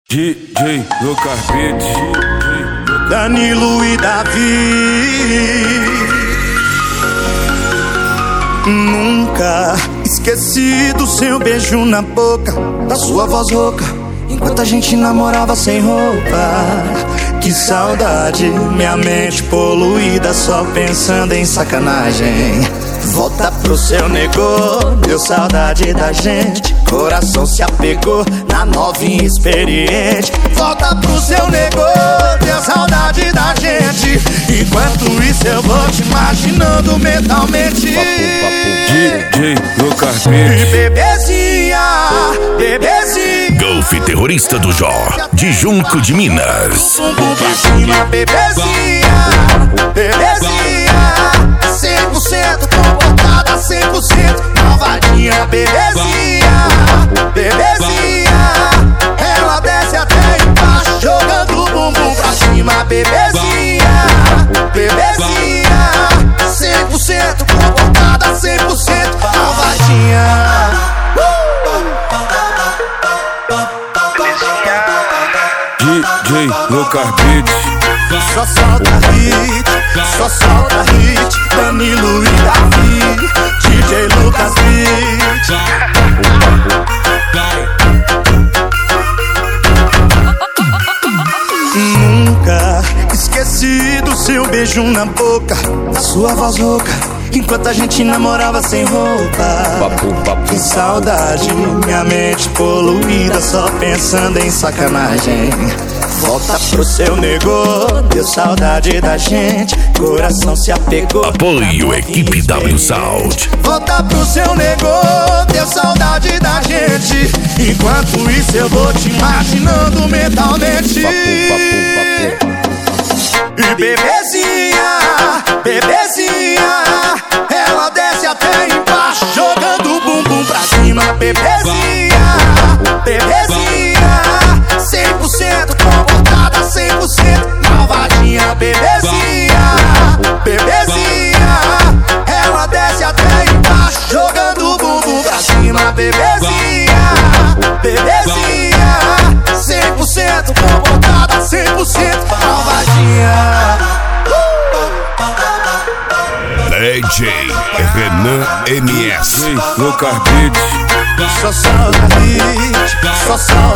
DJ Lucas Beats, Danilo e Davi. Nunca esqueci do seu beijo na boca, da sua voz rouca, enquanto a gente namorava sem roupa. Que saudade, minha mente poluída, só pensando em sacanagem. Volta pro seu negô, deu saudade da gente, coração se apegou na novinha experiente. Volta pro seu negô, deu saudade da gente, enquanto isso eu vou te imaginando mentalmente. DJ Lucas E Beats, bebezinha, bebezinha, Golf Terrorista do Jó, de Junco de Minas. bumbum pra cima, bebezinha, bebezinha, 100% comportada, 100% malvadinha, bebezinha, bebezinha. Ela desce até embaixo, jogando o bumbum pra cima, bebezinha, bebezinha, 100% comportada, 100% malvadinha. DJ Lucas Beats, Só solta hit, só solta hit, Danilo e Davi, DJ Lucas Beats. Nunca esqueci do seu beijo na boca, da sua voz rouca, enquanto a gente namorava sem roupa. Que saudade, minha mente poluída, só pensando em sacanagem. Volta pro seu negô, deu saudade da gente, coração se apegou. Apoio Equipe W Sound. Volta pro seu negô, deu saudade da gente, enquanto isso eu vou te imaginando mentalmente. E bebezinha, bebezinha, ela desce até embaixo, jogando o bumbum pra cima, bebezinha, bebezinha, 100% comportada, 100% malvadinha, bebezinha, bebezinha. Ela desce até embaixo, jogando o bumbum pra cima, bebezinha, bebezinha, 100% comportada, 100% malvadinha. DJ Renan MS. DJ Lucas Beats, Só solta hit, só solta